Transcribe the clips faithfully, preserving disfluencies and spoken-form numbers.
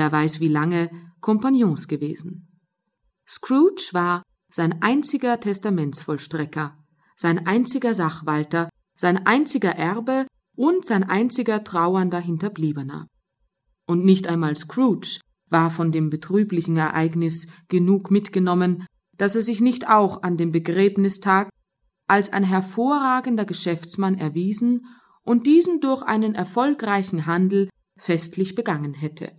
wer weiß wie lange, Kompagnons gewesen. Scrooge war sein einziger Testamentsvollstrecker, sein einziger Sachwalter, sein einziger Erbe und sein einziger trauernder Hinterbliebener. Und nicht einmal Scrooge war von dem betrüblichen Ereignis genug mitgenommen, dass er sich nicht auch an dem Begräbnistag als ein hervorragender Geschäftsmann erwiesen und diesen durch einen erfolgreichen Handel festlich begangen hätte.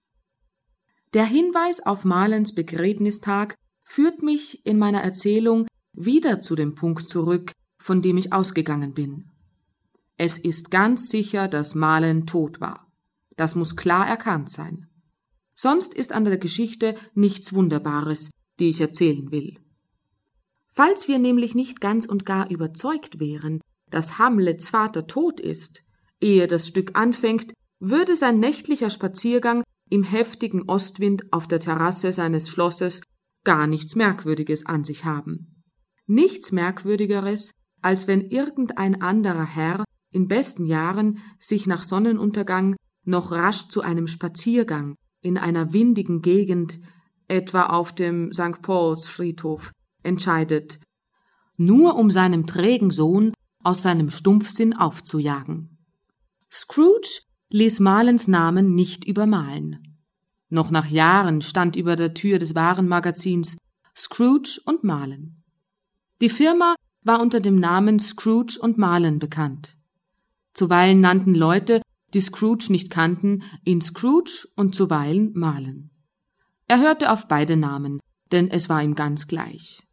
Der Hinweis auf Marlens Begräbnistag führt mich in meiner Erzählung wieder zu dem Punkt zurück, von dem ich ausgegangen bin. Es ist ganz sicher, dass Marlen tot war. Das muss klar erkannt sein. Sonst ist an der Geschichte nichts Wunderbares, die ich erzählen will. Falls wir nämlich nicht ganz und gar überzeugt wären, dass Hamlets Vater tot ist, ehe das Stück anfängt, würde sein nächtlicher Spaziergang im heftigen Ostwind auf der Terrasse seines Schlosses gar nichts Merkwürdiges an sich haben. Nichts Merkwürdigeres, als wenn irgendein anderer Herr in besten Jahren sich nach Sonnenuntergang noch rasch zu einem Spaziergang in einer windigen Gegend, etwa auf dem Sankt Pauls Friedhof, entscheidet, nur um seinem trägen Sohn aus seinem Stumpfsinn aufzujagen. Scrooge ließ Marlens Namen nicht übermalen. Noch nach Jahren stand über der Tür des Warenmagazins Scrooge und Marlen. Die Firma war unter dem Namen Scrooge und Marlen bekannt. Zuweilen nannten Leute, die Scrooge nicht kannten, ihn Scrooge und zuweilen Marlen. Er hörte auf beide Namen, denn es war ihm ganz gleich.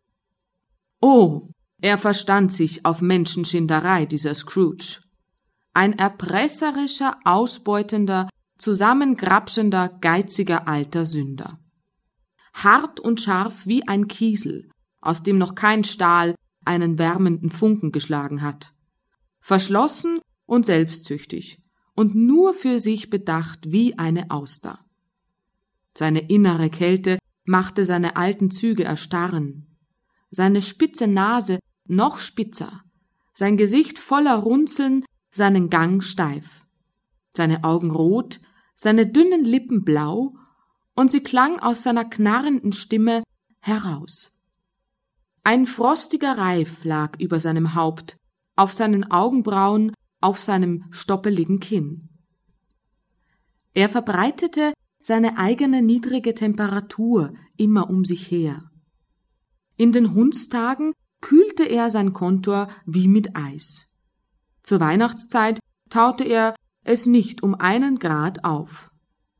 Oh, er verstand sich auf Menschenschinderei, dieser Scrooge. Ein erpresserischer, ausbeutender, zusammengrapschender, geiziger alter Sünder. Hart und scharf wie ein Kiesel, aus dem noch kein Stahl einen wärmenden Funken geschlagen hat. Verschlossen und selbstsüchtig und nur für sich bedacht wie eine Auster. Seine innere Kälte machte seine alten Züge erstarren, seine spitze Nase noch spitzer, sein Gesicht voller Runzeln, seinen Gang steif, seine Augen rot, seine dünnen Lippen blau, und sie klang aus seiner knarrenden Stimme heraus. Ein frostiger Reif lag über seinem Haupt, auf seinen Augenbrauen, auf seinem stoppeligen Kinn. Er verbreitete seine eigene niedrige Temperatur immer um sich her. In den Hundstagen kühlte er sein Kontor wie mit Eis. Zur Weihnachtszeit taute er es nicht um einen Grad auf.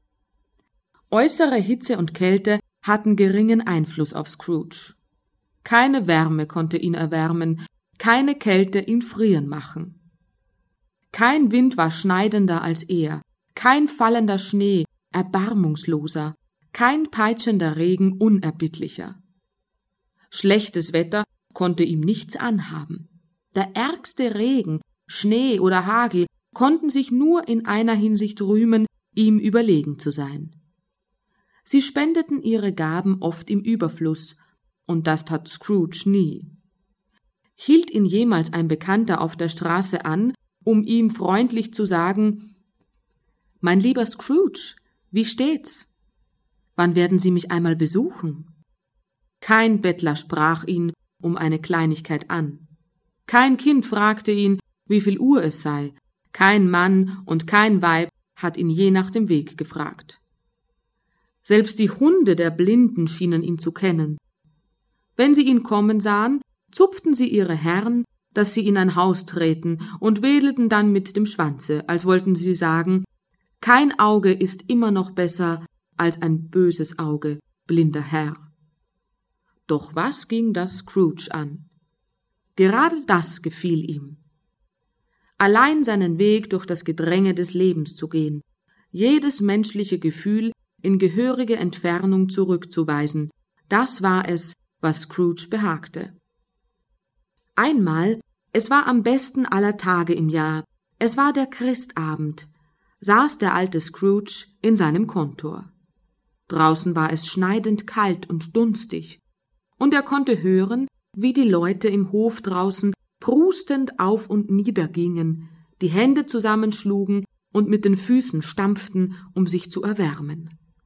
Äußere Hitze und Kälte hatten geringen Einfluss auf Scrooge. Keine Wärme konnte ihn erwärmen, keine Kälte ihn frieren machen. Kein Wind war schneidender als er, kein fallender Schnee erbarmungsloser, kein peitschender Regen unerbittlicher. Schlechtes Wetter konnte ihm nichts anhaben. Der ärgste Regen, Schnee oder Hagel konnten sich nur in einer Hinsicht rühmen, ihm überlegen zu sein. Sie spendeten ihre Gaben oft im Überfluss, und das tat Scrooge nie. Hielt ihn jemals ein Bekannter auf der Straße an, um ihm freundlich zu sagen, »Mein lieber Scrooge, wie steht's? Wann werden Sie mich einmal besuchen?« Kein Bettler sprach ihn um eine Kleinigkeit an. Kein Kind fragte ihn, wie viel Uhr es sei. Kein Mann und kein Weib hat ihn je nach dem Weg gefragt. Selbst die Hunde der Blinden schienen ihn zu kennen. Wenn sie ihn kommen sahen, zupften sie ihre Herren, dass sie in ein Haus treten, und wedelten dann mit dem Schwanze, als wollten sie sagen, kein Auge ist immer noch besser als ein böses Auge, blinder Herr. Doch was ging das Scrooge an? Gerade das gefiel ihm. Allein seinen Weg durch das Gedränge des Lebens zu gehen, jedes menschliche Gefühl in gehörige Entfernung zurückzuweisen, das war es, was Scrooge behagte. Einmal, es war am besten aller Tage im Jahr, es war der Christabend, saß der alte Scrooge in seinem Kontor. Draußen war es schneidend kalt und dunstig, und er konnte hören, wie die Leute im Hof draußen prustend auf und nieder gingen, die Hände zusammenschlugen und mit den Füßen stampften, um sich zu erwärmen.